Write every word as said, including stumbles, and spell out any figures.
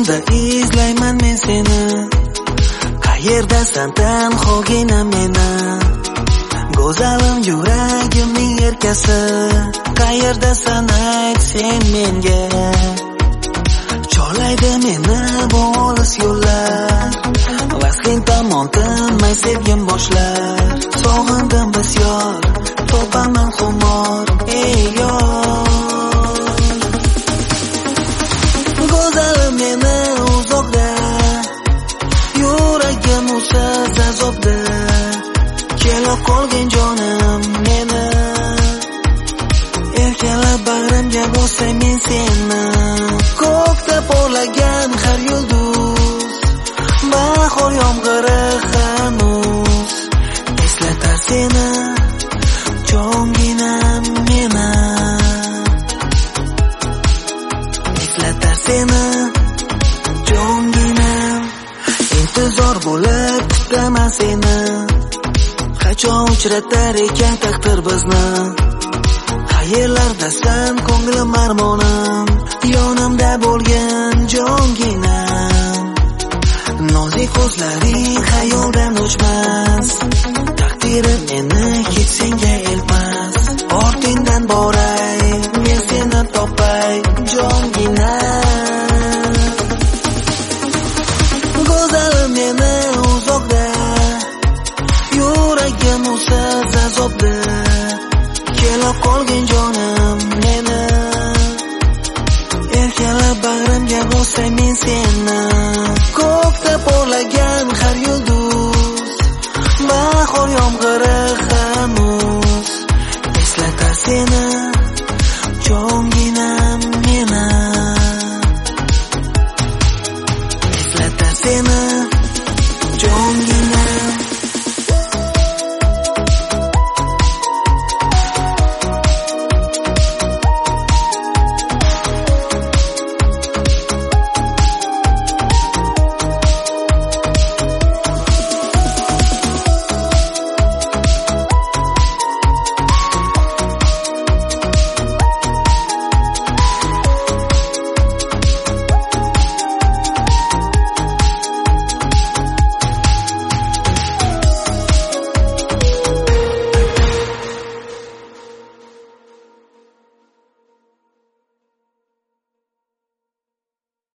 Ko'zlarimda izlayman men seni. Qayerdasan tanhogina meni? Go'zalim yuragimning erkasi. Qayerdasan ayt sen menga? Cholaydi meni bu olis yo'llar. Vasling tomon tinmay sevgim boshlar. Sog'indim bisyor, topaman xumor. Ey yor, go'zalim meni uzoqda, yuragim usiz azobda. Kelib qolgin jonim meni, erkalab bag'rimga bosay men seni. Ko'kda porlagan har yulduz, bahor yomg'iri hanuz eslatar seni, jonginam meni. Eslatar seni, jonginam. Intizor bo'lib kutaman seni. Qachon uchratar ekan taqdir bizni? Qayerlardasan ko'nglim armonim, yonimda bo'lgan jonginam. Nozik ko'zlaring xayoldan o'chmas, taqdirim meni hech senga elmas. Ortingdan boray, men seni topay, jonginam. Go'zalim meni uzoqda, yuragim usiz azobda. Kelib qolgin jonim meni, erkalab bag'rimga bosay men seni. Ko'kda porlagan har yulduz, bahor yomg'iri hanuz eslatar seni, jonginam meni. Eslatar seni,